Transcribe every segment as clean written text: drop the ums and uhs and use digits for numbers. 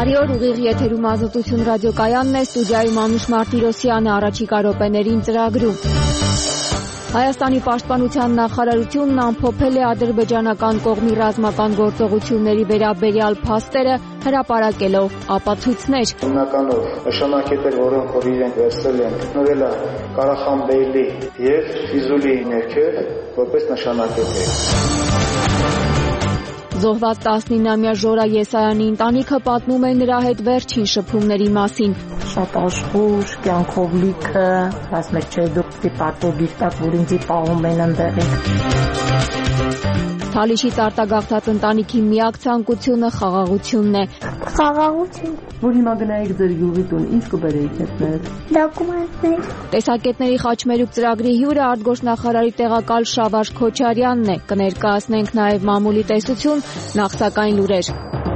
Բարի օր, ուղիղ եթերում Ազատություն ռադիոկայանն է, ստուդիայում Անուշ Մարտիրոսյանը, առաջիկա րոպեներին ծրագրում։ Հայաստանի պաշտպանության նախարարությունն ամփոփել է ադրբեջանական կողմի ռազմական գործողությունների վերաբերյալ փաստերը, հրապարակելով ապացույցներ։ Հիմնականով նշանակետեր, որոնք որ իրենք վերցրել են, գտնվել է Ղարախանբեյլի եւ Ֆիզուլի ներքև, որպես նշանակետեր։ Զոհված 19-ամյա Ժորա Եսայանի ընտանիքը պատմում է նրա հետ վերջին շփումների մասին։ Շատ աշխուժ, կյանքով լիքը, ասում եք չէ դուք պատվոգիր տակ, որ ինձ պահում են ընդեղին։ Թալիշից արտագաղթած ընտանիքի միակ ցանկությունը խաղաղությունն է։ Խաղաղություն։ Որ հիմա գնայիք ձեր յուղի տուն, ինչ կբերեիք հետներ։ Դոկումենտներ։ Տեսակետների խաչմերուկ ծրագրի հյուրը արտգործնախարարի տեղակալ Շավարժ Քոչարյանն է։ Կներկայացնենք նաև մամուլի տեսություն, նախ սակայն լուրեր։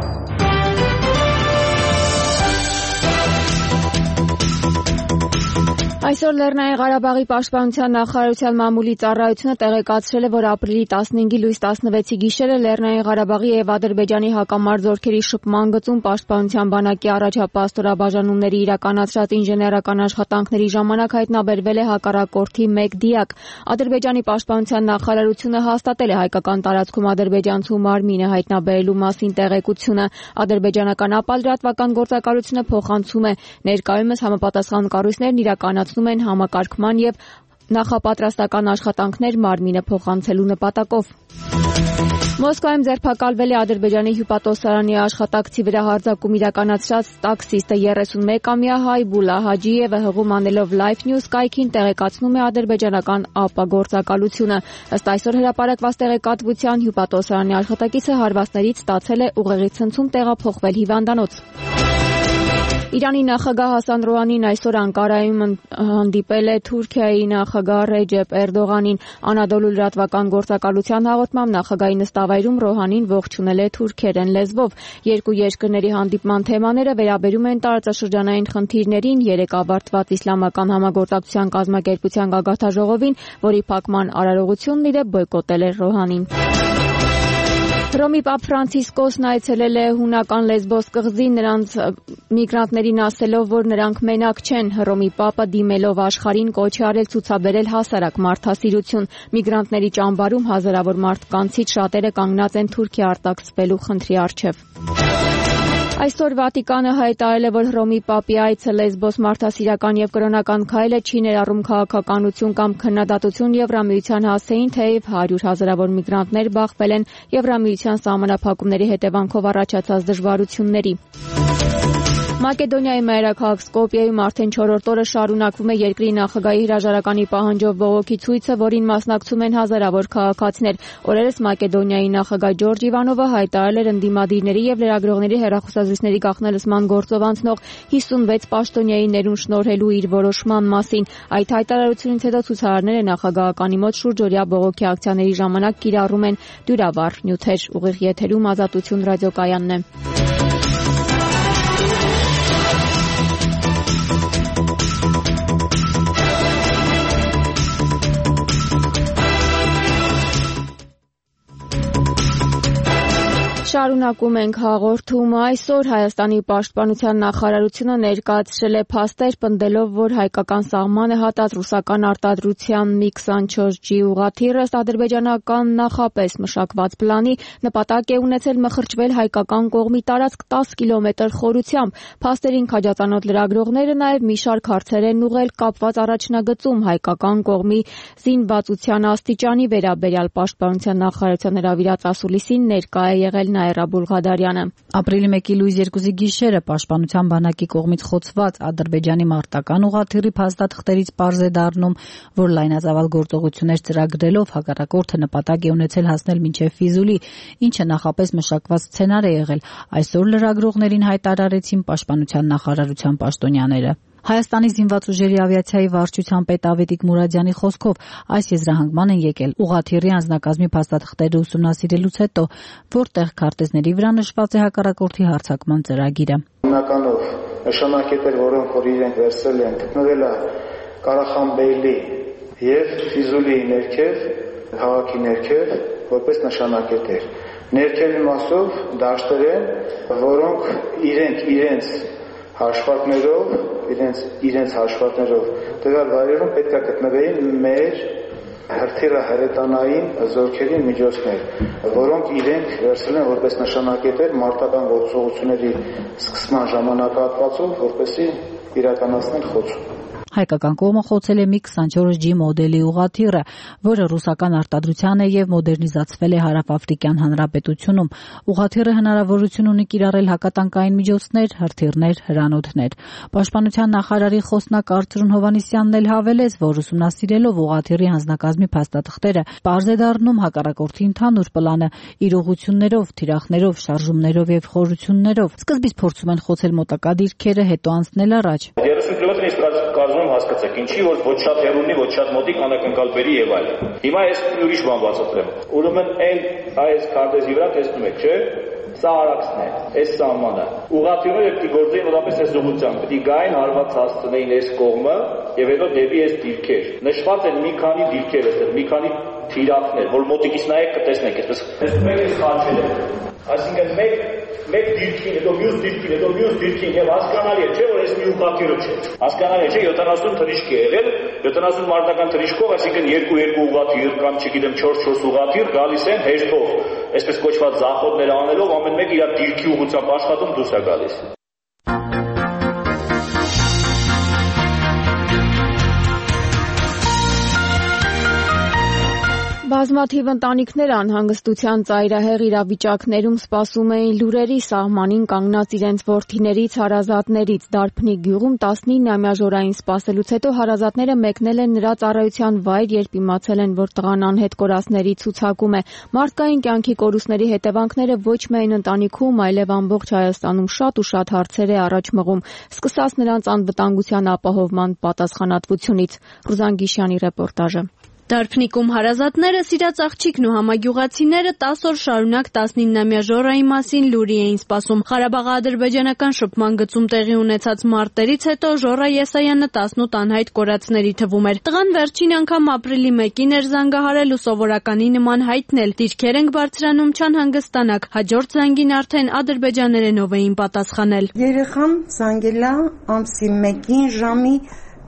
Այսօր Լեռնային Ղարաբաղի պաշտպանության նախարարության մամուլի ծառայությունը տեղեկացրել է, որ ապրիլի 15-ի լույս 16-ի գիշերը Լեռնային Ղարաբաղի եւ Ադրբեջանի հակամարտությունների շփման գծում պաշտպանության բանակի առաջապահ ստորաբաժանումների իրականացրած ինժեներական աշխատանքների ժամանակ հայտնաբերվել է հակառակորդի 1 դիակ։ Ադրբեջանի պաշտպանության նախարարությունը հաստատել է հայկական տարածքում ադրբեջանցու մարմինը հայտնաբերելու մասին տեղեկությունը։ Ադրբեջանական ապալրատվական գործակալությունը փոխանցում է ներկայումս համապատասխան կառույցներն իրականացնում են համակարգման եւ նախապատրաստական աշխատանքներ մարմինը փոխանցելու նպատակով։ Մոսկվայում ձերբակալվել է Ադրբեջանի հյուպատոսարանի աշխատակցի վրա հարձակում իրականացրած տաքսիստը 31-ամյա հայ Բուլա Հաջիևը հղում անելով Life News կայքին տեղեկացնում է ադրբեջանական ԱՊԱ գործակալությունը։ Ըստ այսօր հրապարակված տեղեկատվության հյուպատոսարանի աշխատակիցը հարվածներից ստացել է ուղեղի ցնցում տեղափոխվել հիվանդանոց։ Իրանի նախագահ Հասան Ռոհանին այսօր Անկարայում հանդիպել է Թուրքիայի նախագահ Ռեջեփ Էրդողանին։ Անադոլու լրատվական գործակալության հաղորդմամբ նախագահի նստավայրում Ռոհանին ողջունել է թուրքերեն լեզվով։ Երկու երկրների հանդիպման թեմաները վերաբերում են տարածաշրջանային խնդիրներին, երեք ավարտված իսլամական համագործակցության կազմակերպության գագաթաժողովին, որի փակման արարողությունն իր բոյկոտել է Ռոհանին։ Հռոմի Պապ Ֆրանցիսկոսն այցելել է հունական Լեսբոս կղզին, նրանց միգրանտներին ասելով, որ նրանք մենակ չեն։ Հռոմի Պապը դիմելով աշխարհին կոչ է արել ցուցաբերել հասարակ մարդասիրություն։ Միգրանտների ճամբարում հազարավոր մարդկանցից շատերը կանգնած են Թուրքիա արտաքսվելու խնդրի առջև։ Այսօր Վատիկանը հայտարարել է, որ Հռոմի Պապի այցը Լեսբոս մարդասիրական եւ կրոնական քայլ է, չի ներառում քաղաքականություն կամ քննադատություն Եվրամիության հասցեին, թեև 100 հազարավոր միգրանտներ բախվել են Եվրամիության սահմանափակումների հետևանքով առաջացած դժվարությունների։ Մակեդոնիայի մայրաքաղաք Սկոպիեում արդեն 4-րդ օրը շարունակվում է երկրի նախագահի հրաժարականի պահանջով բողոքի ցույցը, որին մասնակցում են հազարավոր քաղաքացիներ։ Օրերս Մակեդոնիայի նախագահ Ջորջ Իվանովը հայտարարել էր ընդդիմադիրների եւ լրագրողների հեռախոսազրույցների գաղտնալսման գործով անցնող 56 պաշտոնյայի ներում շնորհելու իր որոշման մասին։ Այդ հայտարարությունից հետո ցուցարարները նախագահականի մոտ շուրջօրյա բողոքի ակցիաների ժամանակ կիրառում են դյուրավառ նյութեր։ Ուղիղ եթերում Ազատություն ռադիոկայանն է։ Շարունակում ենք հաղորդումը։ Այսօր Հայաստանի պաշտպանության նախարարությունը ներկայացրել է փաստեր, պնդելով, որ հայկական սահմանը հատած ռուսական արտադրության Mi-24G ուղղաթիռը ըստ ադրբեջանական նախապես մշակված պլանի նպատակ է ունեցել մխրճվել հայկական կողմի տարածք 10 կիլոմետր խորությամբ։ Փաստերին քաջածանոթ լրագրողները նաև մի շարք հարցեր են ուղղել կապված առաջնագծում հայկական կողմի զինվածության աստիճանի վերաբերյալ պաշտպանության նախարարության հրավիրած ասուլիսին ներկա է եղել Նաիրա Բուլղադարյանը։ Ապրիլի 1-ի լույս 2-ի գիշերը պաշտպանության բանակի կողմից խոցված Ադրբեջանի մարտական ուղղաթիռի փաստաթղթերից պարզ է դառնում, որ լայնածավալ գործողություններ ծրագրելով հակառակորդը նպատակ է ունեցել հասնել մինչև Ֆիզուլի, ինչը նախապես մշակված սցենար է եղել։ Այսօր լրագրողներին հայտարարեցին պաշտպանության նախարարության պաշտոնյաները։ Հայաստանի զինված ուժերի ավիացիայի վարչության պետ Ավետիք Մուրադյանի խոսքով այս եզրահանգման են եկել ուղղաթիռի անձնակազմի փաստաթղթերը ուսումնասիրելուց հետո, որտեղ քարտեզների վրա նշված է հակառակորդի հարձակման ծրագիրը։ Հիմնականով նշանակետեր, որոնք որ իրենք վերցրել են, գտնվել է Ղարախանբեյլի եւ Ֆիզուլի ներքև, քաղաքի ներքև, որպես նշանակետեր։ Ներքևի մասով դաշտեր են, որոնք իրենց հաշվարկներով տվյալ վայրերում պետք է գտնվեին մեր հրթիռահրետանային զորքերի միջոցներ, որոնք իրենք վերցրել են որպես նշանակետեր մարտական գործողությունների սկսման ժամանակահատվածով, որպեսզի իրականացնեն խոցում։ Հայկական կողմը խոցել է MiG-24G մոդելի ուղղաթիռը, որը ռուսական արտադրության է եւ մոդեռնիզացվել է Հարավաֆրիկյան Հանրապետությունում։ Ուղղաթիռը հնարավորություն ունի կիրառել հակատանկային միջոցներ, հրթիռներ, հրանոթներ։ Պաշտպանության նախարարի խոսնակ Արծրուն Հովհաննիսյանն էլ հավելեց, որ ուսումնասիրելով ուղղաթիռի հանձնակազմի փաստաթղթերը, պարզ է դառնում հակառակորդի ընդհանուր պլանը իր ուղղություններով, թիրախներով, շարժումներով եւ խորություններով։ Սկզբից փորձում են խոցել մոտակա դիրքերը, հետո անցնել առաջ։ 30 կիլոմետրից հասկացեք, ինչի որ ոչ շատ հեռունի, ոչ շատ մոտիկ անակնկալ բերի եւ այլն։ Հիմա ես ուրիշ բան բացատրեմ։ Ուրեմն այս քարտեզի վրա տեսնում եք, չէ՞։ Սա արաքսն է, այս սահմանը։ Ուղղաթիռները պետք է գործեին մոտապես այս ուղղությամբ, պետք է գային հարված հասցնեին այս կողմը եւ հետո դեպի այս դիրքեր։ Նշված են մի քանի դիրքեր, այստեղ մի քանի թիրախներ, որ մոտիկից նայեք կտեսնեք, այսպես։ Տեսնում եք այս խաչերը։ Այսինքն մեկ դիրքին, հետո մյուս դիրքին եւ հասկանալի է, չէ՞ որ այս մի ուղղաթիռը չէ։ Հասկանալի է, չէ՞, 70 թռիչք է եղել, 70 մարտական թռիչքով, այսինքն 2 ուղղաթիռ կամ չգիտեմ 4 ուղղաթիռ գալիս են հեշտով, այսպես կոչված զախոտներ անելով, ամեն մեկը իր դիրքի ուղղությամբ աշխատում դուրս է գալիս։ Բազմաթիվ ընտանիքներ անհանգստության ծայրահեղ իրավիճակներում սպասում էին լուրերի սահմանին կանգնած իրենց որդիներից, հարազատներից։ Դարբնի գյուղում 19-ամյա Ժորային սպասելուց հետո հարազատները մեկնել են նրա ծառայության վայր, երբ իմացել են, որ տղան անհետ կորածների ցուցակում է։ Մարդկային կյանքի կորուստների հետևանքները ոչ միայն ընտանիքում, այլև ամբողջ Հայաստանում շատ ու շատ հարցեր է առաջ մղում, սկսած նրանց անվտանգության ապահովման պատասխանատվությունից։ Ռուզան Գիշյանի ռեպորտաժը։ Դարբնիկում հարազատները, սիրած աղջիկն ու համագյուղացիները 10 օր շարունակ 19-ամյա Ժորայի մասին լուրի էին սպասում։ Ղարաբաղ-ադրբեջանական շփման գծում տեղի ունեցած մարտերից հետո Ժորա Եսայանը 18 անհայտ կորածների թվում էր։ Տղան վերջին անգամ ապրիլի 1-ին էր զանգահարել ու սովորականի նման հայտնել. «Դիրքեր ենք բարձրանում, չանհանգստանաք»։ Հաջորդ զանգին արդեն ադրբեջաներենով էին պատասխանել։ Երեխան զանգել է ամսի 1-ին ժամի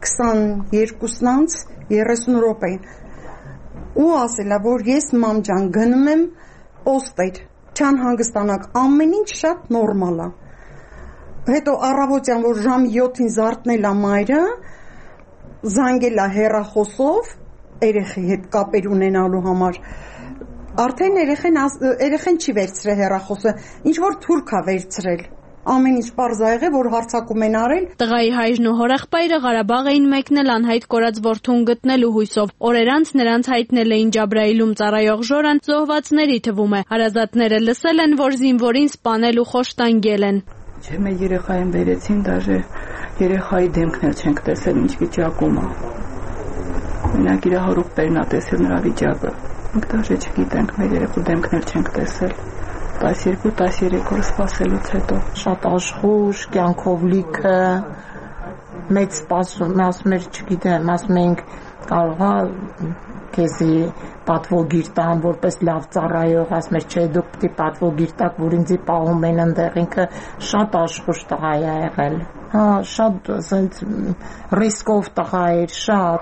22-ից 30 րոպեին։ Ու ասել է, որ ես մամ ջան գնում եմ պոստեր, չանհանգստանաք, ամեն ինչ շատ նորմալ է։ Հետո առավոտյան, որ ժամի 7-ին զարթնել է մայրը, զանգել է հեռախոսով երեխի հետ կապեր ունենալու համար։ Արդեն երեխեն չի վերցրել հեռախոսը, ինչ որ թուրք է վերցրել։ Ամեն ինչ պարզ է եղել, որ հարցակում են արել։ Տղայի հայրն ու հորեղբայրը Ղարաբաղ էին մեկնել անհայտ կորած որդուն գտնելու հույսով։ Օրեր անց նրանց հայտնել էին Ջաբրայիլում ծառայող Ժորան զոհվածների թվում է։ Հարազատները լսել են, որ զինվորին սպանել ու խոշտանգել են։ Չէ, մեր երեխային բերեցին, դաժե երեխայի դեմքն էլ չենք տեսել, ինչ վիճակում է։ Մենակ իր հորուղբերն է տեսել նրա վիճակը։ Մենք դաժե չգիտենք, մեր երեխու դեմքն էլ չենք տեսել։ 12-13 օր սպասելուց հետո շատ աշխուժ կյանքով լիքը մեծ սպասում, ասում էր, չգիտեմ, ասում ենք կարող է քեզի պատվոգիր տան, որպես լավ ծառայող, ասում էր, չէ, դուք պետք է պատվոգիր տաք, որ ինձի պահում են այնտեղ, ինքը շատ աշխուժ տղա է եղել։ Հա, շատ ասենց ռիսկով տղա էր, շատ։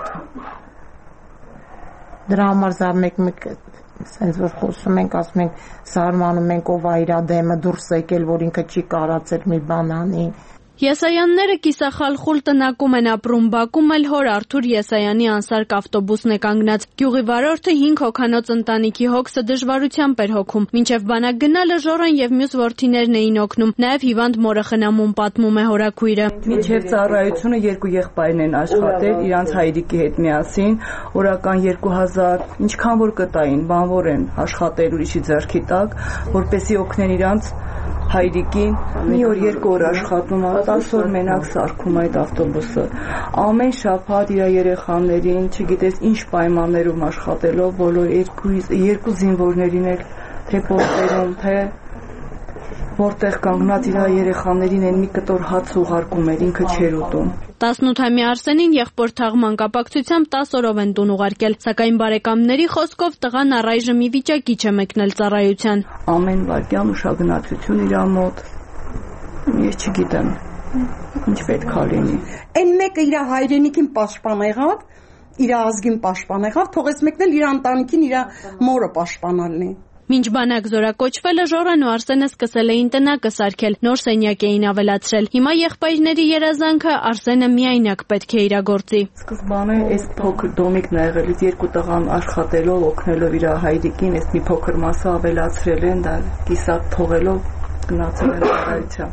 Դրա համար մեկ սենց որ խոսում ենք, ասում ենք, զարմանում ենք, ով է իր դեմը դուրս եկել, որ ինքը չի կարացել մի բան անի։ Եսայանները կիսախալխուլ տնակում են ապրում, Բաքում էլ հոր Արթուր Եսայանի անսարք ավտոբուսն է կանգնած։ Գյուղի վարորդը 5 հոգանոց ընտանիքի հոգսը դժվարությամբ էր հոգում։ Մինչև բանակ գնալը Ժորան եւ մյուս որդիներն էին օգնում։ Նաեւ հիվանդ մորը խնամում, պատմում է հորաքույրը։ Մինչև ծառայությունը 2 եղբայրն են աշխատել իրանց հայրիկի հետ միասին, օրական 2000, ինչքան որ կտային, բանվոր են աշխատել ուրիշի ձեռքի տակ, որպեսզի օգնեն իրանց հայրիկին։ Մի օր 2 օր աշխատում, 10 օր մենակ սարքում այդ ավտոբուսը։ Ամեն շաբաթ իր երեխաներին, չգիտես ինչ պայմաններում աշխատելով, բոլոր երկու զինվորներին էլ թե պոստերում, թե որտեղ կանգնած իր երեխաներին են մի կտոր հաց ուղարկում էր, ինքը չէր ուտում։ 18-ամյա Արսենին եղբոր թաղման կապակցությամբ 10 օրով են տուն ուղարկել, սակայն բարեկամների խոսքով տղան առայժմ ի վիճակի չէ մեկնել ծառայության։ Ամեն վայրկյան ուշագնացություն իր մոտ։ Ես չգիտեմ, ինչ պետք է լինի։ Այն մեկը իր հայրենիքին պաշտպան եղավ, իր ազգին պաշտպան եղավ, թողեց մեկնել իր ընտանիքին իր մորը պաշտպանալնի։ Մինչ բանակ զորակոչվելը Ժորան ու Արսենը սկսել էին տնակը սարքել, նոր սենյակ էին ավելացրել։ Հիմա եղբայրների երազանքը Արսենը միայնակ պետք է իրագործի։ Սկզբանե այս փոքր դոմիկն ա եղել, երկու տղան աշխատելով, օգնելով իր հայրիկին, այս մի փոքր մասը ավելացրել են, դա կիսատ թողելով գնացել են ծառայության։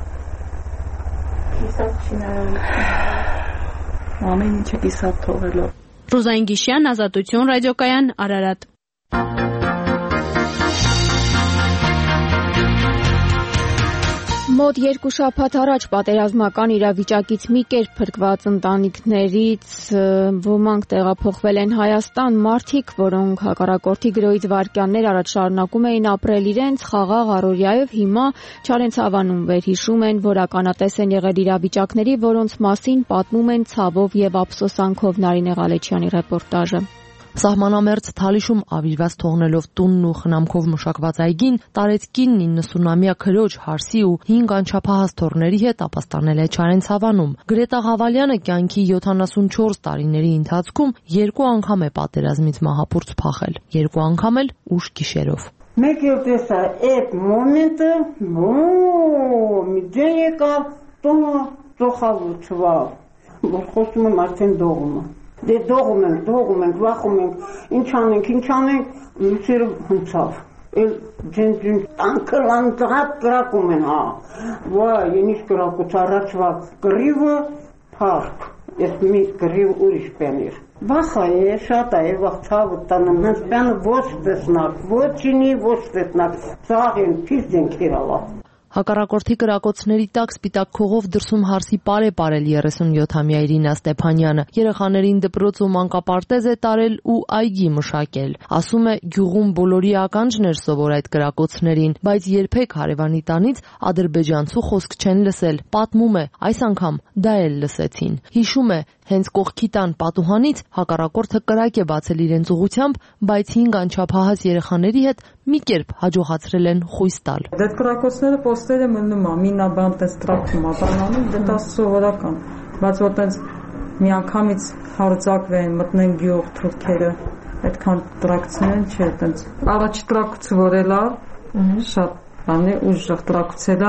Կիսատ չնայած ամեն ինչը կիսատ թողելով։ Ռուզայն Գիշյան, Ազատություն, ռադիոկայան, Արարատ։ Մոտ 2 շաբաթ առաջ պատերազմական իրավիճակից մի կերպ փրկված ընտանիքներից ոմանք տեղափոխվել են Հայաստան, մարդիկ, որոնք հակառակորդի գրոհից վայրկյաններ առաջ շարունակում էին ապրել իրենց խաղաղ առօրյայով, հիմա չարենցավանում վերհիշում են, որ ականատես են եղել իրավիճակների, որոնց մասին պատմում են ցավով եւ ափսոսանքով Նարինե Ղալեչյանի ռեպորտաժը։ Սահմանամերձ Թալիշում ավիրված թողնելով տունն ու խնամքով մշակված այգին, տարեց կինն 90-ամյա քրոջ, հարսի ու 5 անչափահաս թոռների հետ ապաստանել է Չարենցավանում։ Գրետա Ղավալյանը կյանքի 74 տարիների ընթացքում 2 անգամ է պատերազմից մահապուրց փախել, 2 անգամ էլ ուշ գիշերով։ Մեկ ելտեսա այդ մոմենտը, մի դեն եկավ, տոնը ծոխալուչվա, որ խոսում եմ արդեն դողումը։ Դե դողում ենք, վախում ենք, ինչ անենք, լուսերը հնցավ, էլ ջեն տանքը լանձղատ կրակում են, վայ, ենիշ կրակուց առաջվա կրիվը պարկ, ես մի կրիվ ուրիշ պենիր։ Վախա է, շատ է, վախ ցավը տանեմ, հենց պենը ոչ տեսնակ, ոչինի ոչ տեսնակ, ծաղ են, պիզ են կիրալա։ Հակառակորդի կրակոցների տակ սպիտակ քողով դրսում հարսի պար է ապարել 37-ամյա Իրինա Ստեփանյանը։ Երեխաներին դպրոց ու մանկապարտեզ է տարել ու այգի մշակել։ Ասում է, գյուղում բոլորի ականջն էր սովոր այդ կրակոցներին, բայց երբեք հարևանի տանից ադրբեջանցու խոսք չեն լսել։ Պատմում է, այս անգամ դա էլ լսեցին։ Հիշում է, հենց կողքի տան պատուհանից հակառակորդը կրակ է բացել իրենց ուղությամբ, բայց 5 անչափահաս երեխաների հետ մի կերպ հաջողացրել են խույս տալ։ Դե կրակոցները պոստերը մնում է, մինաբան տես տրակում աբանանում, դե դա սովորական, բայց որ տենց միանգամից հարձակվեն, մտնեն գյուղ թուրքերը, այդքան տրակցնեն չէ, տենց առաջ տրակուցը որելա, շատ բան է, ուժեղ տրակուցելա,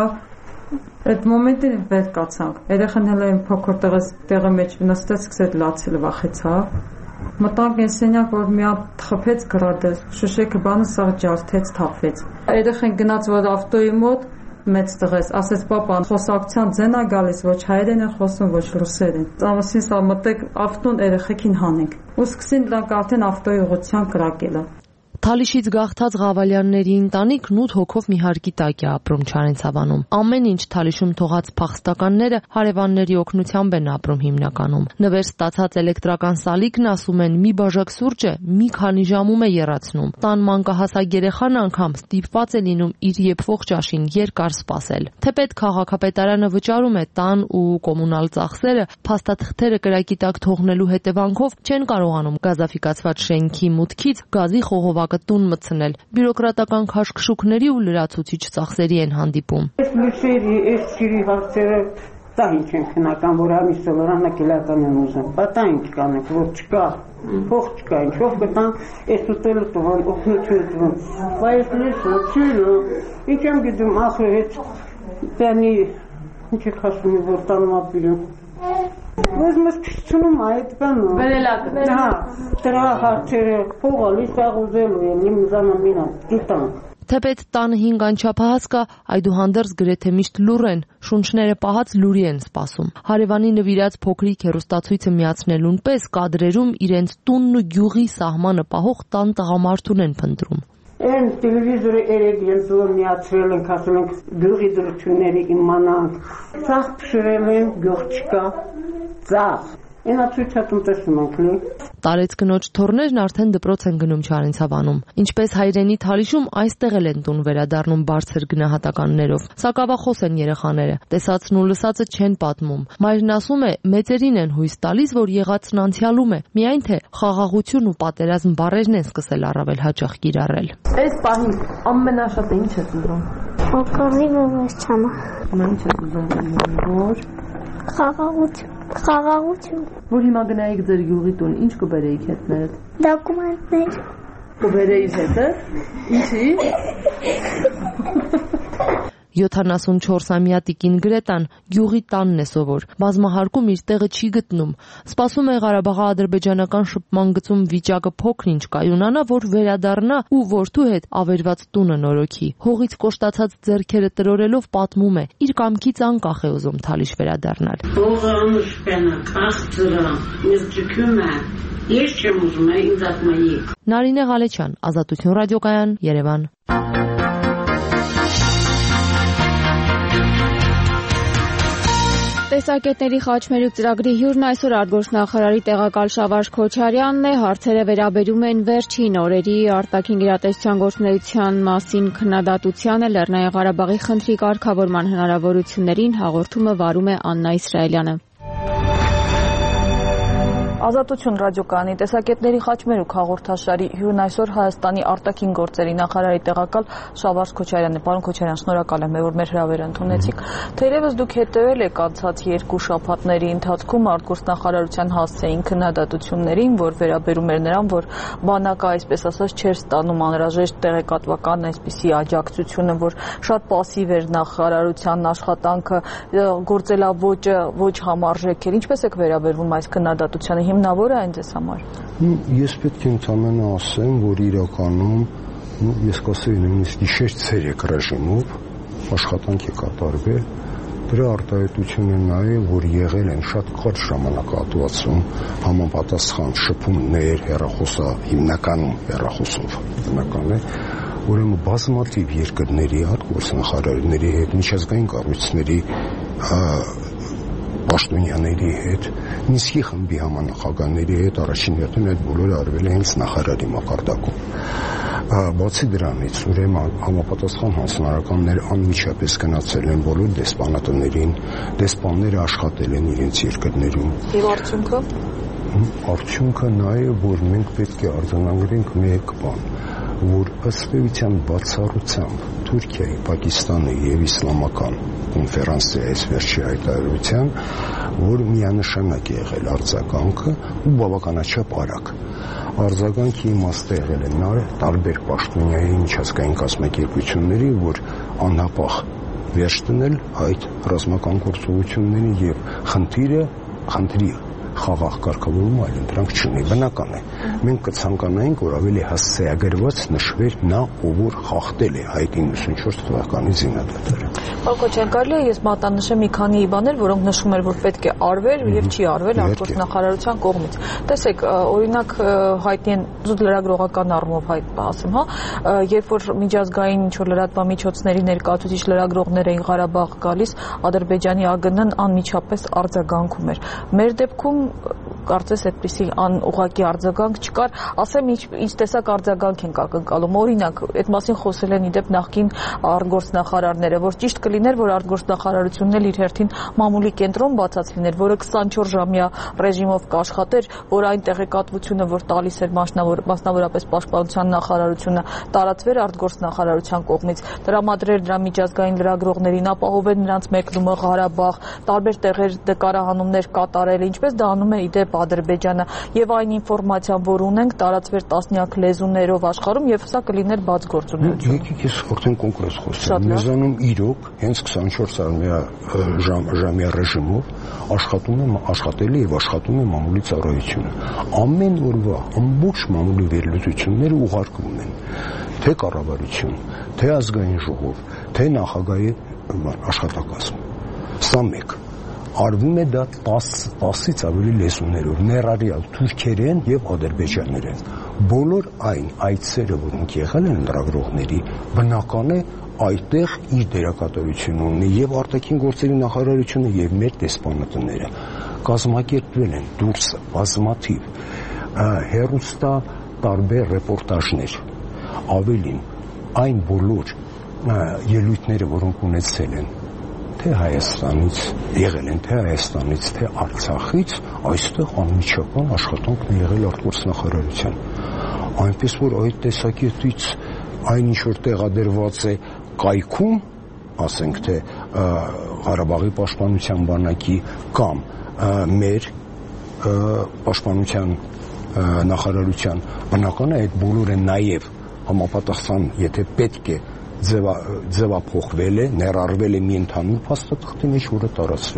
այդ մոմենտին վեր կացանք, երեխան հելա իմ փոքր տեղը մեջ նստեց, սկսեց լացել, վախեցավ, մտանք են սենյակ, որ մի հատ խփեց գրադես, շշեքը բանը սաղ ջարդեց, թափվեց, երեխան գնաց, որ ավտոյի մոտ, մեծ տղես, ասեց պապան, խոսակցության ձեն է գալիս, ոչ հայերեն են խոսում, ոչ ռուսերեն, ամուսին սա մտեք ավտոն երեխեքին հանենք, ու սկսին դրանք արդեն ավտոյի ուղղության կրակելը։ Թալիշից գաղթած Ղավալյանների ընտանիքն 8 հոգով մի հարկի տակ է ապրում Չարենցավանում։ Ամեն ինչ Թալիշում թողած փախստականները հարևանների օգնությամբ են ապրում հիմնականում։ Նվեր ստացած էլեկտրական սալիկն, ասում են, մի բաժակ սուրճը մի քանի ժամում է եռացնում։ Տան մանկահասակ երեխան անգամ ստիպված է լինում իր եփվող ճաշին երկար սպասել։ Թեպետ քաղաքապետարանը վճարում է տան ու կոմունալ ծախսերը, փաստաթղթերը կրակի տակ թողնելու հետևանքով չեն կարողանում գազաֆիկացված շենքի մուտքից գազի խողովակը տուն մտցնել, բյուրոկրատական քաշքշուկների ու լրացուցիչ ծախսերի են հանդիպում։ Այս լույսերի, այս ջրի հարցերը դա ինչ են քնական, որ ամիսը լրանակելական են ուզում, բատա ինչ կանենք, որ չկա, փող չկա, ինչով կտան, այս ուտելը տվան, օգնություն տվան, բայց լույսը, չյուրը, ինչ եմ գիտում, ախր հետ տանի, ինչ է խասում, որ տանում ապիրում, Ոզ մեզ քիչնում այդ բանը։ Վերելակը։ Հա, դրա հարցերը փողը լիստաղ ուզելու են իմ զանամինա, գիտան։ Թեպետ տանը 5 անչափահաս կա, այդուհանդերձ գրեթե միշտ լուռ են, շունչները պահած լուրի են սպասում։ Հարևանի նվիրած փոքրիկ հեռուստացույցը միացնելուն պես կադրերում իրենց տունն ու գյուղի սահմանը պահող տան տղամարդուն են փնտրում։ Են տելևիզորը երեկ միացրել ենք, ասել ենք գյուղի դրությունների իմանանք։ Ծաղ փշրել են, գյուղ չկա, ծաղ։ Այնա ցույցատում տեսնում ենք լի։ Տարեց կնոջ թոռներն արդեն դպրոց են գնում Չարենցավանում։ Ինչպես հայրենի Թալիշում, այստեղ էլ են տուն վերադառնում բարձր գնահատականներով։ Սակավախոս են երեխաները, տեսածն ու լսածը չեն պատմում։ Մայրն ասում է, մեծերին են հույս տալիս, որ եղածն անցյալում է, միայն թե խաղաղություն ու պատերազմ բառերն են սկսել առավել հաճախ կիրառել։ Այս պահին ամենաշատը ինչ ես ուզում։ Օկորի վստահը։ Ինչ ես ուզում, որ Խաղաղություն։ Որ հիմա գնայիք ձեր գյուղի տուն, ինչ կբերեիք հետներդ։ Դոկումենտներ։ Կբերեիք հետը։ Ինչի։ 74-ամյա տիկին Գրետան գյուղի տանն է սովոր, բազմահարկում իր տեղը չի գտնում, սպասում է Ղարաբաղի-ադրբեջանական շփման գծում վիճակը փոքր-ինչ կայունանա, որ վերադառնա ու որդու հետ ավերված տունը նորոգի։ Հողից կոշտացած ձեռքերը տրորելով պատմում է, իր կամքից անկախ է ուզում Թալիշ վերադառնալ։ Հողը անուշպենը, քաղցրը, ես ջքում է, ես չեմ ուզում է ինձ ատմայիք։ Նարինե Ղալեչյան, Ազատություն ռադիոկայան, Երևան։ Տեսակետների խաչմերուկ ծրագրի հյուրն այսօր արտգործնախարարի տեղակալ Շավարժ Քոչարյանն է, հարցերը վերաբերում են վերջին օրերի արտաքին գերատեսչության գործունեության մասին քննադատությանը, Լեռնային Ղարաբաղի խնդրի կարգավորման հնարավորություններին հաղորդումը վարում է Աննա Իսրայելյանը։ Ազատություն ռադիոկայանի տեսակետների խաչմերուկ հաղորդաշարի հյուրն այսօր Հայաստանի արտաքին գործերի նախարարի տեղակալ Շավարժ Քոչարյանն է։ Պարոն Քոչարյան, շնորհակալ եմ, որ մեր հրավերը ընդունեցիք։ Թերևս դուք հետևել եք անցած 2 շաբաթների ընթացքում արտգործնախարարության հասցեին քննադատություններին, որ վերաբերում էր նրան, որ բանակը, այսպես ասած, չէր ստանում անհրաժեշտ տեղեկատվական այսպիսի աջակցությունը, որ շատ պասիվ էր նախարարության աշխատանքը, գործելավոճը ոչ համարժեք էր։ Ինչպես եք վերաբերվում այս քննադատությանը, հիմնավոր է այն ձեզ համար։ Ես պետք է ընդամենը ասեմ, որ իրականում ես կասեի նույնիսկ գիշեր-ցերեկ ռեժիմով աշխատանք է կատարվել։ Դրա արտահայտությունը նա է, որ եղել են շատ կարճ ժամանակահատվածում համապատասխան շփումներ հիմնականում հեռախոսով, բնական է, ուրեմն բազմաթիվ երկրների արտգործնախարարների հետ, միջազգային կառույցների պաշտոնյաների հետ, Մինսկի խմբի համանախագահների հետ առաջին հերթին այդ բոլորը արվել է հենց նախարարի մակարդակում։ Բացի դրանից, ուրեմն համապատասխան հանձնարարականները անմիջապես գնացել են բոլոր դեսպանատներին, դեսպանները աշխատել են իրենց երկրներում։ Եվ արդյունքը։ Արդյունքը նա է, որ մենք պետք է արձանագրենք մեկ բան, որ ըստ էության բացառությամբ Թուրքիայի, Պակիստանի եւ Իսլամական կոնֆերանսի այս վերջի հայտարարության, որ միանշանակ է եղել արձագանքը ու բավականաչափ արագ։ Արձագանքի իմաստը եղել է նա տարբեր պաշտոնյայի միջազգային կազմակերպությունների, որ անհապաղ վերջ դնել այդ ռազմական գործողությունների եւ խնդրի խաղաղ կարգավորում այլն դրանք չունի, բնական է։ Մենք կցանկանայինք, որ ավելի հասցեագրված նշվեր նա, ով որ խախտել է այդ 94 թվականի զինադադարը։ Պարոն Քոչարյան, կարելի է ես մատանշեմ մի քանի բաներ, որոնք նշում էր, որ պետք է արվեր եւ չի արվել արտգործնախարարության կողմից։ Տեսեք, օրինակ հայտնի են զուտ լրագրողական առումով ասեմ, երբ որ միջազգային ինչ-որ լրատվամիջոցների ներկայացուցիչ լրագրողներ էին Ղարաբաղ գալիս, Ադրբեջանի ԱԳՆ-ն անմիջապես արձագանքում էր։ Մեր դեպքում կարծես այդպիսի անուղղակի արձագանք չկար, ասեմ ինչ տեսակ արձագանք ենք ակնկալում։ Օրինակ, այդ մասին խոսել են իդեպ նախկին արտգործնախարարները, որ ճիշտ կլիներ, որ արտգործնախարարությունն էլ իր հերթին մամուլի կենտրոն բացած լիներ, որը 24 ժամյա ռեժիմով կաշխատեր, որ այն տեղեկատվությունը, որ տալիս էր մասնավորապես պաշտպանության նախարարությունը, տարածվեր արտգործնախարարության կողմից, տրամադրեր դրա միջազգային լրագրողներին, ապահովեր նրանց մեկնումը Ղարաբաղ, տարբեր տեղեր նկարահանումներ կատարել, ինչպես դա անում է իդեպ Ադրբեջանը, եւ այն ինֆորմացիան, որ ունենք, տարածվեր տասնյակ լեզուներով աշխարհում եւ սա կլիներ բաց գործունեություն։ Եկեք ես արդեն կոնկրետ խոսեմ։ Մեզանում իրոք հենց 24 ժամյա ռեժիմով աշխատել է եւ աշխատում է մամուլի ծառայությունը։ Ամեն օրվա ամբողջ մամուլի վերլուծությունները ուղարկվում են թե կառավարություն, թե ազգային ժողով, թե նախագահի աշխատակազմ։ Սա մեկ արվում է դա 10-ից ավելի լեզուներով, ներառյալ թուրքերեն եւ ադրբեջաներեն։ Բոլոր այն այցերը, որոնք եղել են լրագրողների, բնական է այդտեղ իր դերակատարությունը ունի եւ արտաքին գործերի նախարարությունը եւ մեր դեսպանատները։ կազմակերպվել են դուրսը բազմաթիվ հեռուստա տարբեր ռեպորտաժներ, ավելին այն բոլոր ելույթները, որոնք ունեցել են թե Հայաստանից, եղել են թե Հայաստանից, թե Արցախից, այստեղ անմիջական աշխատանք է եղել արտգործնախարարության։ Այնպես որ այդ տեսակետից այն ինչ որ տեղադրված է կայքում, ասենք թե Ղարաբաղի պաշտպանության բանակի կամ մեր պաշտպանության նախարարության, բնական է այդ բոլորը նաև համապատասխան, եթե պետք է ձևափոխվել է, ներառվել է մի ընդհանուր փաստաթղթի մեջ, որը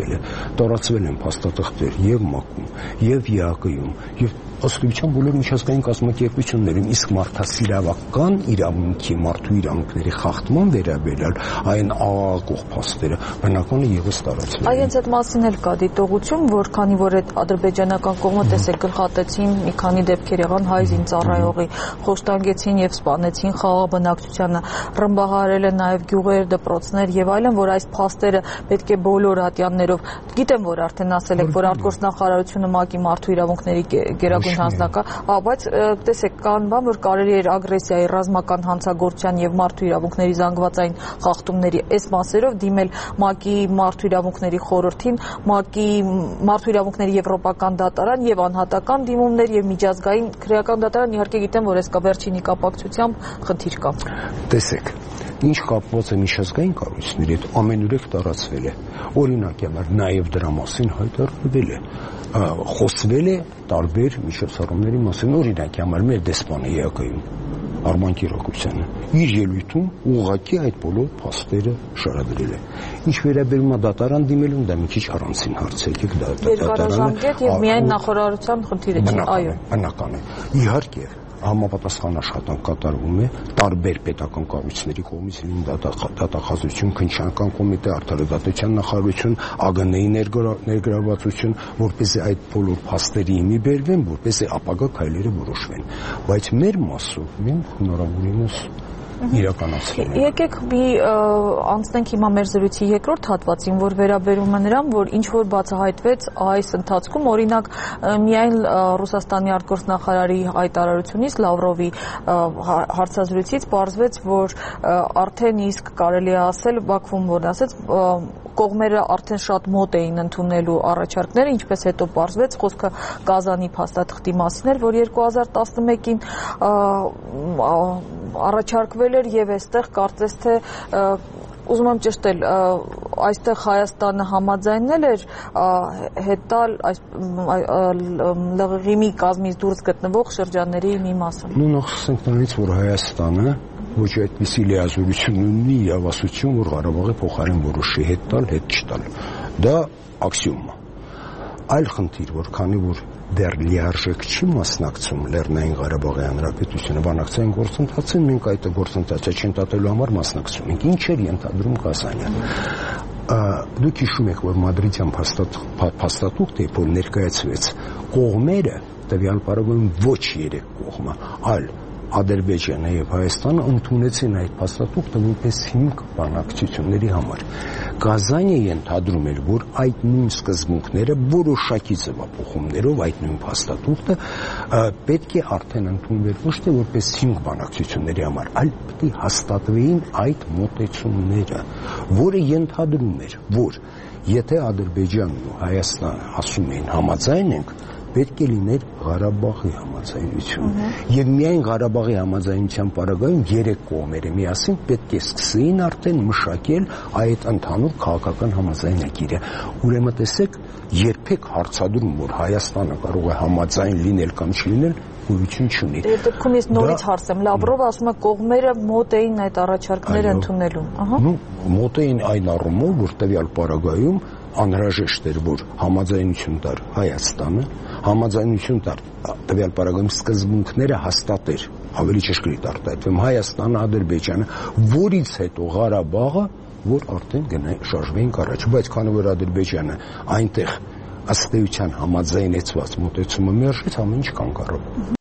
տարածվել են փաստաթղթեր եւ ՄԱԿ-ում, եւ ԵԱԿ-ում, եւ ըստ բոլոր միջազգային կազմակերպություններում, իսկ մարդասիրավական իրավունքի, մարդու իրավունքների խախտման վերաբերյալ այն աղաղակող փաստերը բնական է եւս տարածվել են։ Այս այդ մասին էլ կա դիտողություն, որ քանի որ այդ ադրբեջանական կողմը տեսեք գլխատեցին մի քանի դեպքեր եղան հայ զինծառայողի, խոշտանգեցին եւ սպանեցին խաղաղ բնակչությանը, ռմբահարել են նաեւ գյուղեր, դպրոցներ եւ այլն, որ այս փաստերը պետք է բոլոր ատյաններով, գիտեմ որ արդեն ասել եք, որ արտգործնախարարությունը ՄԱԿ-ի մարդու իրավունքների գերագույն հանձնակա, բայց տեսեք կան բան, որ կարելի էր ագրեսիայի, ռազմական հանցագործության եւ մարդու իրավունքների զանգվածային խախտումների այս մասերով դիմել ՄԱԿ-ի մարդու իրավունքների խորհրդին, ՄԱԿ-ի մարդու իրավունքների եվրոպական դատարան եւ անհատական դիմումներ եւ միջազգային քրեական դատարան, իհարկե գիտեմ, որ այս կա վերջինի կապակցությամբ խնդիր կա։ Տեսեք, ինչ կապված է միջազգային կառույցների հետ, ամենուրեք տարածվել է։ Օրինակ համար նաև դրա մասին հայտարարվել է, խոսվել է տարբեր միջոցառումների մասին, օրինակ համար մեր դեսպանը ԵԱԿ-ում Արման Կիրակոսյանը իր ելույթում ուղղակի այդ բոլոր փաստերը շարադրել է։ Ինչ վերաբերում է դատարան դիմելուն, դա մի քիչ առանցին հարց է, երկարաժամկետ եւ միայն նախարարության խնդիրը չի, այո։ Բնական է։ Իհարկե համապատասխան աշխատանք կատարվում է տարբեր պետական կառույցների կողմից, լինի դատախազություն, քննչական կոմիտե, արդարադատության նախարարություն, ԱԳՆ-ի ներգրավվածություն, որպեսզի այդ բոլոր փաստերի հիմի բերվեն, որպեսզի ապագա քայլերը որոշվեն։ Բայց մեր մասով մենք հնարավորինս իրականացրել ենք։ Եկեք մի անցնենք հիմա մեր զրույցի երկրորդ հատվածին, որ վերաբերում է նրան, որ ինչ որ բացահայտվեց այս ընթացքում, օրինակ միայն Ռուսաստանի արտգործնախարարի հայտարարությունից, Լավրովի հարցազրույցից պարզվեց, որ արդեն իսկ կարելի է ասել, Բաքվում որ ասեց, կողմերը արդեն շատ մոտ էին ընդունելու առաջարկները, ինչպես հետո պարզվեց, խոսքը Կազանի փաստաթղթի մասին էր, որ 2011-ին առաջարկվել էր եւ այստեղ կարծես թե ուզում եմ ճշտել, այստեղ Հայաստանը համաձայնել էր հետալ ԼՂՀ-ի կազմից դուրս գտնվող շրջանների մի մասը։ Նույն ասենք նրանից, որ Հայաստանը ոչ այդպիսի լիազորություն ունի եւ ասություն, որ Ղարաբաղի փոխարեն որոշի հետ տալ, հետ չտալ։ Դա աքսիոմ է։ Այլ խնդիր, որ քանի որ դեռ լիարժեք չի մասնակցում Լեռնային Ղարաբաղի Հանրապետությունը բանակցային գործընթացին, մենք այդ գործընթացը չընդհատելու համար մասնակցում ենք։ Ինչ էր ենթադրում Կազանը։ Դուք հիշում եք, որ Մադրիդյան փաստաթուղթը, որ ներկայացվեց, կողմերը տվյալ պարագայում ոչ երեք կողմը, այլ Ադրբեջանը եւ Հայաստանը ընդունեցին այդ փաստաթուղթը որպես հիմք բանակցությունների համար։ Կազանը ենթադրում էր, որ այդ նույն սկզբունքները որոշակի ձևափոխումներով այդ նույն փաստաթուղթը պետք է արդեն ընդունվեր ոչ թե որպես հիմք բանակցությունների համար, այլ պետք է հաստատվեին այդ մոտեցումները, որը ենթադրում էր, որ եթե Ադրբեջանն ու Հայաստանը ասում էին համաձայն ենք, պետք է լիներ Ղարաբաղի համաձայնություն։ Եվ միայն Ղարաբաղի համաձայնության պարագայում երեք կողմերը միասին պետք է սկսեին արդեն մշակել այդ ընդհանուր քաղաքական համաձայնագիրը։ Ուրեմն տեսեք, երբեք հարցադրում, որ Հայաստանը կարող է համաձայն լինել կամ չլինել, գոյություն չունի։ Այդ դեպքում ես նորից հարցեմ, Լավրովը ասում է կողմերը մոտ էին այդ առաջարկները ընդունելու։ Մոտ էին այն առումով, որ տվյալ պարագայում անհրաժեշտ էր, որ համաձայնություն տար Հայաստանը, համաձայնություն տար տվյալ պարագայում սկզբունքները հաստատեր, ավելի ճշգրիտ արտահայտվեմ, Հայաստանը, Ադրբեջանը, որից հետո Ղարաբաղը, որ արդեն շարժվեինք առաջ, բայց քանի որ Ադրբեջանը այնտեղ ըստ էության համաձայնեցված մոտեցումը մերժեց, ամեն ինչ կանգ առավ։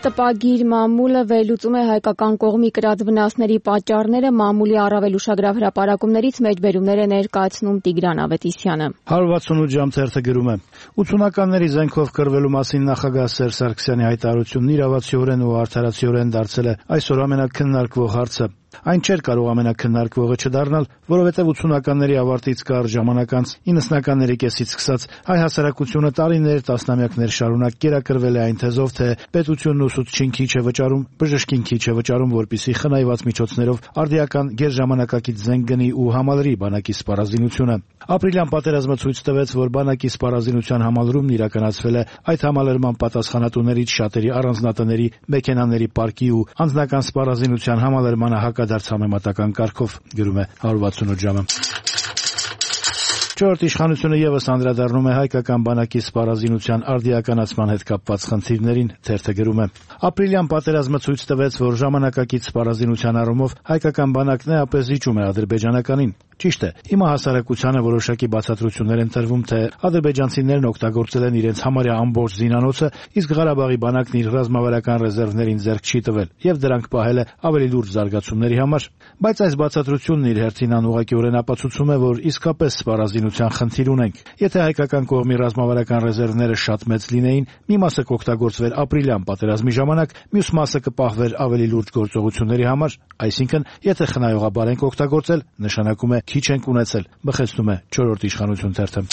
տպագիր մամուլը վերլուծում է հայկական կողմի կրած վնասների պատճառները, մամուլի առավել ուշագրավ հրապարակումներից մեջբերումներ է ներկայացնում Տիգրան Ավետիսյանը։ 168 ժամ թերթը գրում է. 80-ականների զենքով կռվելու մասին նախագահ Սերժ Սարգսյանի հայտարարությունն իրավացիորեն ու արդարացիորեն դարձել է այսօր ամենակննարկվող հարցը։ Այն չէր կարող ամենակննարկվողը չդառնալ, որովհետև 80-ականների ավարտից կար ժամանակ անց 90-ականների կեսից սկսած հայ հասարակությունը տարիներ, տասնամյակներ շարունակ կերակրվել է այն թեզով, թե պետությունն ուսուցչին քիչ է վճարում, բժշկին քիչ է վճարում, որպեսզի խնայված միջոցներով արդիական գերժամանակակից զենք գնի ու համալրի բանակի սպառազինությունը։ Ապրիլյան պատերազմը ցույց տվեց, որ բանակի սպառազինության համալրումն իրականացվել է այդ համալրման պատասխանատուներից շատերի առանձնատների, մեքենաների պարկի ու անձնական սպառազինության համալրմանը հակադարձ համեմատական կարգով, գրում է 168 ժամը։ Չորրորդ իշխանությունը ևս անդրադառնում է հայկական բանակի սպառազինության արդիականացման հետ կապված խնդիրներին, թերթը գրում է. Ապրիլյան պատերազմը ցույց տվեց, որ ժամանակակից սպառազինության առումով հայկական բանակն էապես զիջում է ադրբեջանականին։ Ճիշտ է, հիմա հասարակությանը որոշակի բացատրություններ են տրվում, թե ադրբեջանցիներն օգտագործել են իրենց համարյա ամբողջ զինանոցը, իսկ Ղարաբաղի բանակն իր ռազմավարական ռեզերվներին ձեռք չի տվել, եւ դրանք պահել է ավելի լուրջ զարգացումների համար։ Բայց այս բացատրությունն իր հերթին անուղղակիորեն ապացուցում է, որ իսկապես սպառազինության խնդիր ունենք։ Եթե հայկական կողմի ռազմավարական ռեզերվները շատ մեծ լինեին, մի մասը կօգտագործվեր ապրիլյան պատերազմի ժամանակ, մյուս մասը կպահվեր ավելի լուրջ գործողությունների համար, այսինքն, եթե խնայողաբար ենք օգտագործել, նշանակում է քիչ ենք ունեցել, բխեցնում է չորրորդ իշխանություն թերթը։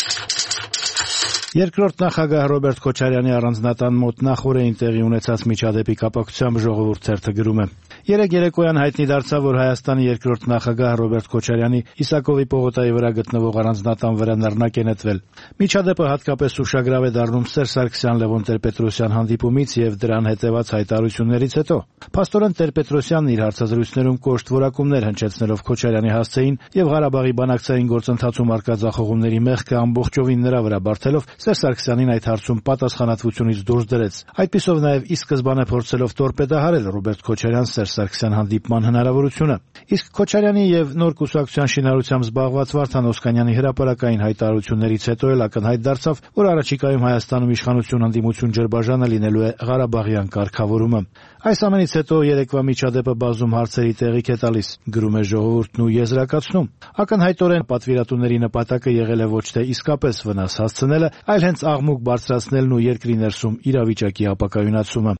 Երկրորդ նախագահ Ռոբերտ Քոչարյանի առանձնատան մոտ նախորդին տեղի ունեցած միջադեպի կապակցությամբ Ժողովուրդ թերթը գրում է. Երեկ երեկոյան հայտնի դարձավ, որ Հայաստանի երկրորդ նախագահ Ռոբերտ Քոչարյանի Իսակովի պողոտայի վրա գտնվող առանձնատան վրա նռնակ է նետվել։ Միջադեպը հատկապես ուշագրավ է դառնում Սերժ Սարգսյան Լևոն Տեր-Պետրոսյան հանդիպումից եւ դրան հետեւած հայտարարություններից հետո։ Փաստորեն Տեր-Պետրոսյանն իր հարցազրույցներում կոշտ որակումներ հնչեցնելով Քոչարյանի հասցեին եւ Ղարաբաղի բանակցային գործընթացում արկա ձախողումների մեղքը ամբողջովին նրա վրա բարթելով Սերժ Սարգսյանին այդ հարցում պատասխանատվությունից դուրս դրեց։ Այդպիսով նաև ի սկզբանե փորձելով տորպեդահարել Ռոբերտ Քոչարյան-Սերժ Սարգսյան հանդիպման հնարավորությունը։ Իսկ Քոչարյանի եւ նոր կուսակցության շինարարությամբ զբաղված Վարդան Օսկանյանի հրապարակային հայտարարություններից հետո էլ ակնհայտ դարձավ, որ առաջիկայում Հայաստանում իշխանություն-ընդդիմություն ջրբաժանը լինելու է Ղարաբաղյան կարգավորումը։ Այս ամենից հետո երեկվա միջադեպը բազում հարցերի տեղիք է տալիս, գրում է Ժողովուրդն ու եզրակացնում։ Ակնհայտորեն պատվիրատուների նպատակը եղել է ոչ թե իսկապես վնաս հասցնելը, այլ հենց աղմուկ բարձրացնելն ու երկրի ներսում իրավիճակի ապակայունացումը։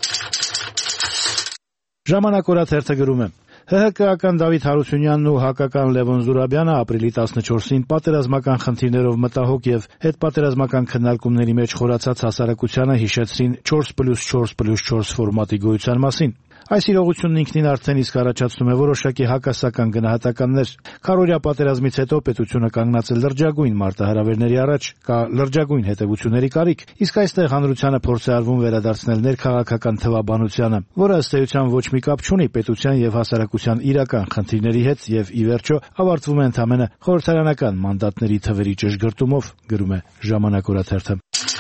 Ժամանակ օրաթերթը գրում է. ՀՀԿ-ական Դավիթ Հարությունյանն ու հակական Լևոն Զուրաբյանը ապրիլի 14-ին պատերազմական խնդիրներով մտահոգ եւ հետպատերազմական քննարկումների մեջ խորացած հասարակությանը հիշեցրին 4+4+4 ֆորմատի գոյության մասին։ Այս իրողությունն ինքնին արդեն իսկ առաջացնում է որոշակի հակասական գնահատականներ։ Քառօրյա պատերազմից հետո պետությունը կանգնած է լրջագույն մարտահրավերների առաջ, կա լրջագույն հետևությունների կարիք, իսկ այստեղ հանրությանը փորձ է արվում վերադարձնել ներքաղաքական թվաբանությանը, որը ըստ էության ոչ մի կապ չունի պետության եւ հասարակության իրական խնդիրների հետ եւ ի վերջո ավարտվում է ընդամենը խորհրդարանական մանդատների թվերի ճշգրտումով, գրում է Ժամանակ օրաթերթը։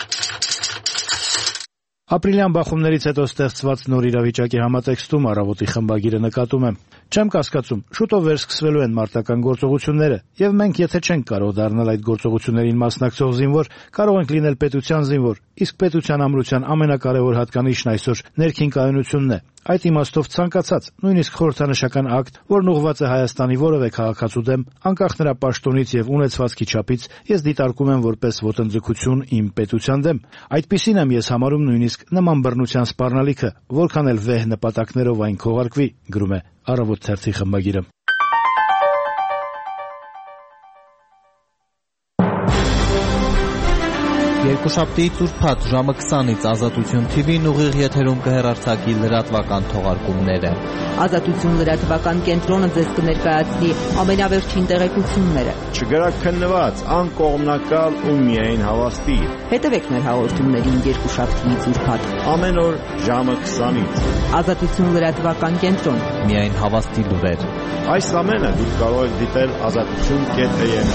Ապրիլյան բախումներից հետո ստեղծված նոր իրավիճակի համատեքստում Առավոտի խմբագիրը նկատում է. Չեմ կասկածում, շուտով վերսկսվելու են մարտական գործողությունները, եւ մենք եթե չենք կարող դառնալ այդ գործողություններին մասնակցող զինվոր, կարող ենք լինել պետության զինվոր, իսկ պետության ամրության ամենակարևոր հատկանիշն այսօր ներքին կայունությունն է։ Այդ իմաստով ցանկացած, նույնիսկ խորհրդանշական ակտ, որն ուղղված է Հայաստանի որևէ քաղաքացու դեմ, անկախ նրա պաշտոնից եւ ունեցվածքի չափից, ես դիտարկում եմ որպես ոտնձգություն իմ պետության դեմ։ Այդպիսին եմ ես համարում նույնիսկ նման բռնության սպառնալիքը, որքան էլ վեհ նպատակներով այն քողարկվի, գրում է Առավոտ թերթի խմբագիրը։ Երկուշաբթիից ուրբաթ ժամը 20-ից Ազատություն TV-ն ուղիղ եթերում կհեռարձակի լրատվական թողարկումները։ Ազատություն լրատվական կենտրոնը ձեզ կներկայացնի ամենավերջին տեղեկությունները։ Չգրակ քննված, անկողմնակալ ու միայն հավաստի։ Հետևեք մեր հաղորդումներին երկուշաբթիից ուրբաթ։ Ամեն օր ժամը 20-ից։ Ազատություն լրատվական կենտրոն։ Միայն հավաստի լուրեր։ Այս ամենը դուք կարող եք դիտել azatutun.am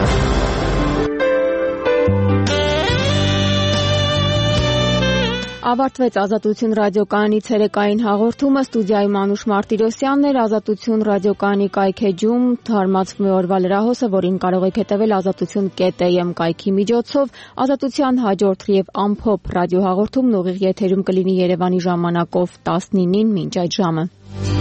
սայթերում։ Ավարտվեց Ազատություն ռադիոկայանի ցերեկային հաղորդումը, ստուդիայում Անուշ Մարտիրոսյանն էր, Ազատություն ռադիոկայանի կայքեջում թարմացվում է օրվա լրահոսը, որին կարող եք հետևել azatutun.am կայքի միջոցով, Ազատության հաջորդ եւ ամփոփ ռադիոհաղորդումն ուղիղ եթերում կլինի Երևանի ժամանակով 19-ին մինչ այդ ժամը։